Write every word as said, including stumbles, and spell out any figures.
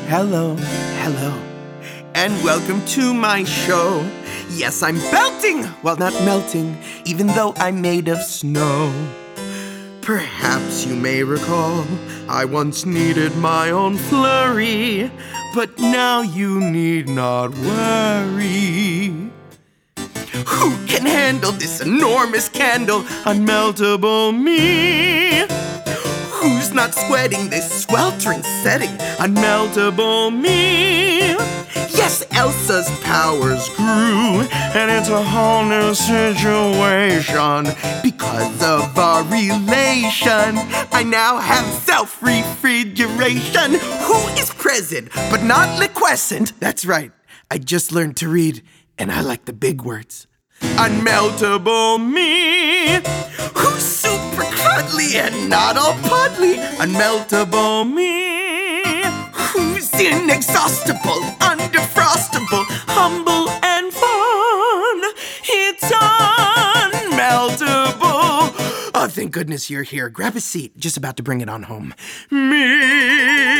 Hello, hello, and welcome to my show. Yes, I'm belting while not melting, even though I'm made of snow. Perhaps you may recall, I once needed my own flurry, but now you need not worry. Who can handle this enormous candle, unmeltable me? Who's not sweating this sweltering setting, unmeltable me? Yes, Elsa's powers grew, and it's a whole new situation. Because of our relation, I now have self-refrigeration. Who is present, but not liquescent? That's right, I just learned to read, and I like the big words. Unmeltable me, who's super cuddly and not all puddly. Unmeltable me, who's inexhaustible, undefrostable, humble and fun. It's unmeltable. Oh, thank goodness you're here. Grab a seat, just about to bring it on home. Me.